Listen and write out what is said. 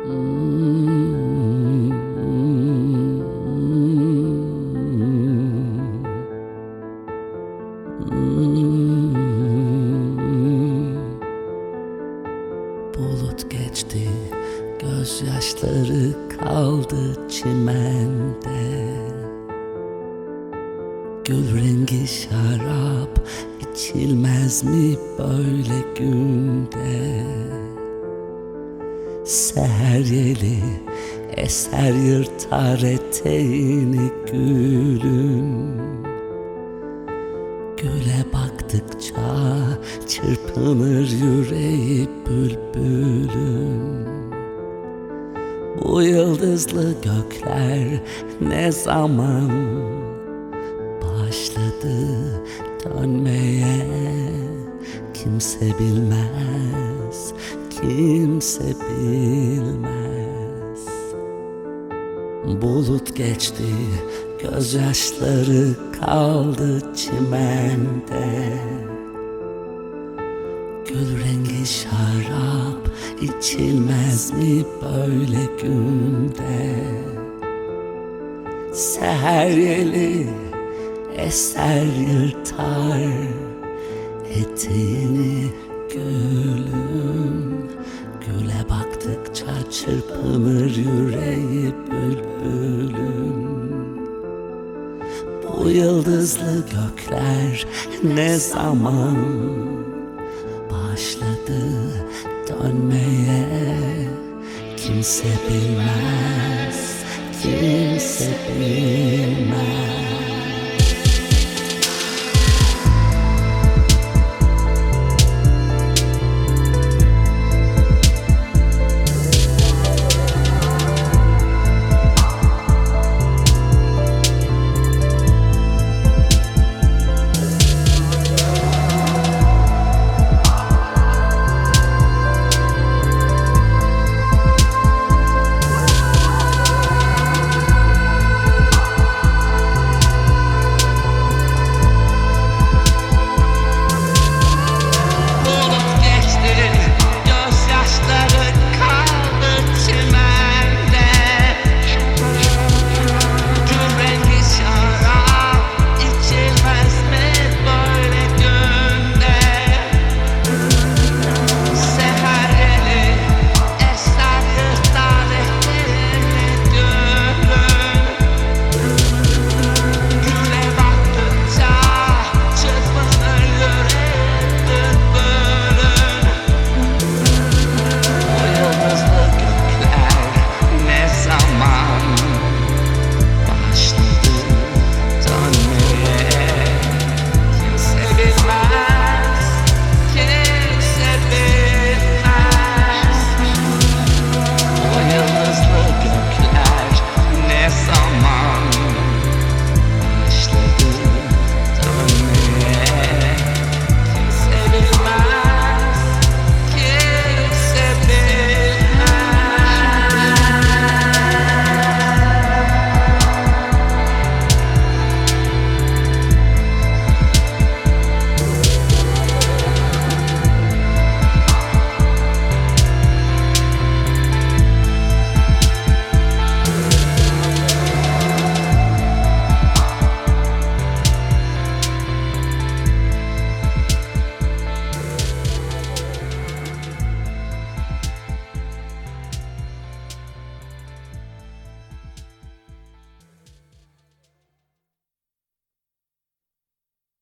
Bulut geçti, gözyaşları kaldı çimende. Gül rengi şarap içilmez mi böyle günde? Seher yeli eser yırtar eteğini gülün. Güle baktıkça çırpınır yüreği bülbülün. Bu yıldızlı gökler ne zaman başladı dönmeye? Kimse bilmez, kimse bilmez. Bulut geçti, gözyaşları kaldı çimende. Gül rengi şarap içilmez mi böyle günde? Seher yeli eser yırtar eteğini gülün. Güle baktıkça çırpınır yüreği bülbülün. Bu yıldızlı gökler ne zaman başladı dönmeye? Kimse bilmez, kimse bilmez.